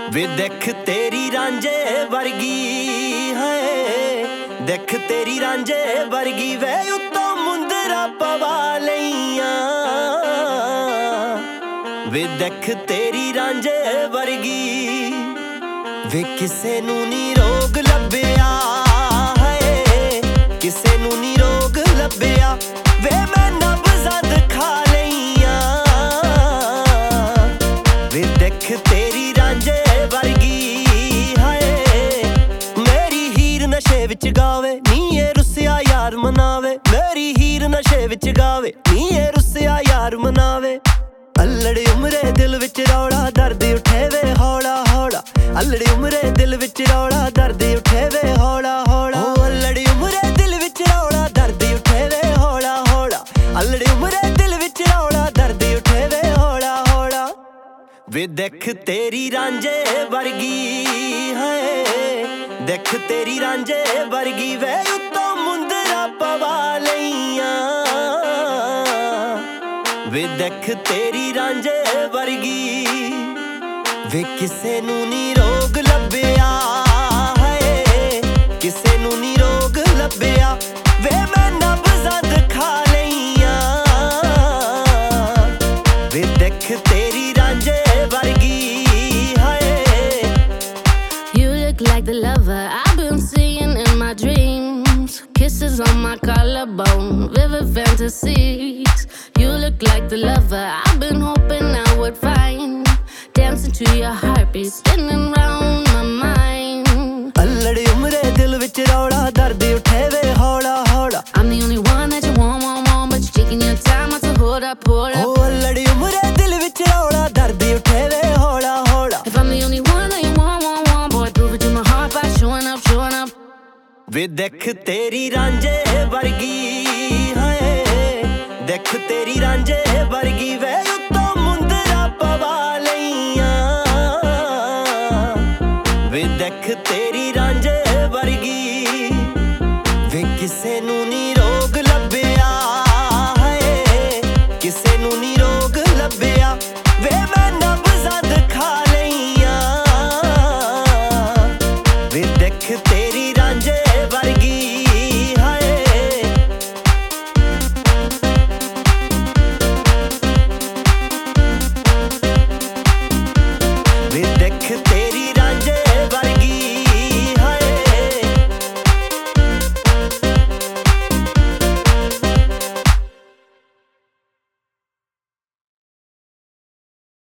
ਵੇ ਦੇਖ ਤੇਰੀ ਰਾਂਝੇ ਵਰਗੀ ਹੈ, ਦੇਖ ਤੇਰੀ ਰਾਂਝੇ ਵਰਗੀ ਵੇ ਉੱਤੋਂ ਮੁੰਦਰਾ ਪਵਾ ਲਈਆਂ। ਵੇ ਦੇਖ ਤੇਰੀ ਰਾਂਝੇ ਵਰਗੀ ਵੇ ਕਿਸੇ ਨੂੰ ਨੀ ਰੋਗ ਲੱਭਿਆ ਹੈ, ਕਿਸੇ ਨੂੰ ਨੀ ਰੋਗ ਲੱਭਿਆ ਵੇ ਮੈਂ ਨਬਜ਼ਾਂ ਦਿਖਾ ਲਈਆਂ। ਵੇ ਦੇਖ ਤੇਰੀ ਰਾਂਝੇ ਵਰਗੀ ਹਾਏ, ਮੇਰੀ ਹੀਰ ਨਸ਼ੇ ਵਿੱਚ ਗਾਵੇ ਨੀ ਇਹ ਰੁੱਸਿਆ ਯਾਰ ਮਨਾਵੇ, ਮੇਰੀ ਹੀਰ ਨਸ਼ੇ ਵਿੱਚ ਗਾਵੇ ਨੀ ਇਹ ਰੁੱਸਿਆ ਯਾਰ ਮਨਾਵੇ। ਅਲੜੀ ਉਮਰੇ ਦਿਲ ਵਿੱਚ ਰੌਲਾ ਦਰਦ ਉੱਠੇ ਵੇ ਹੌਲਾ ਹੌਲਾ, ਅਲੜੀ ਉਮਰੇ ਦਿਲ ਵਿੱਚ ਰੌਲਾ ਦਰਦ ਉੱਠੇ ਵੇ ਹੌਲਾ ਹੌਲਾ। ਅਲੜੀ ਉਮਰੇ ਦਿਲ ਵਿੱਚ ਰੌਲਾ ਦਰਦ ਉੱਠੇ ਵੇ ਹੌਲਾ ਹੌਲਾ, ਅਲੜੀ ਉਮਰੇ ਦਿਲ ਵਿੱਚ ਰੌਲਾ ਦਰਦ ਉੱਠੇ ਵੇ ਹੌਲਾ ਹੌਲਾ। ਵੇ ਦੇਖ ਤੇਰੀ ਰਾਂਝੇ ਵਰਗੀ ਹੈ, ਦੇਖ ਤੇਰੀ ਰਾਂਝੇ ਵਰਗੀ ਵੇ ਉੱਤੋਂ ਮੁੰਦਰਾ ਪਵਾ ਲਈਆਂ। ਵੇ ਦੇਖ ਤੇਰੀ ਰਾਂਝੇ ਵਰਗੀ ਵੇ ਕਿਸੇ ਨੂੰ ਨੀ ਰੋਗ ਲੱਭਿਆ ਹੈ, ਕਿਸੇ ਨੂੰ ਨੀ ਰੋਗ ਲੱਭਿਆ ਵੇ ਮੈਂ ਨਬਜ਼ਾਂ ਦਿਖਾ ਲਈਆਂ। ਵੇ ਦੇਖ ਤੇਰੀ ਰਾਂਝੇ ਵਰਗੀ ਹੈ। You look like the lover I've been seeing in my dreams, kisses on my collarbone, vivid fantasies. You look like the lover I've been hoping I would find, dancing to your heartbeat, spinning round my mind. ਅਲੜੀ ਉਮਰੇ ਦਿਲ ਵਿੱਚ ਰੌਲਾ ਦਰਦ ਉੱਠੇ ਵੇ ਹੌਲਾ ਹੌਲਾ। I'm the only one that you want, but you're taking your time not to hold up, hold up. ਅਲੜੀ ਉਮਰੇ ਦਿਲ ਵਿੱਚ ਰੌਲਾ ਦਰਦ ਉੱਠੇ ਵੇ ਹੌਲਾ ਹੌਲਾ। If I'm the only one that you want, boy, prove it to my heart by showing up, showing up. ਵੇ ਦੇਖ ਤੇਰੀ ਰਾਂਝੇ ਵਰਗੀ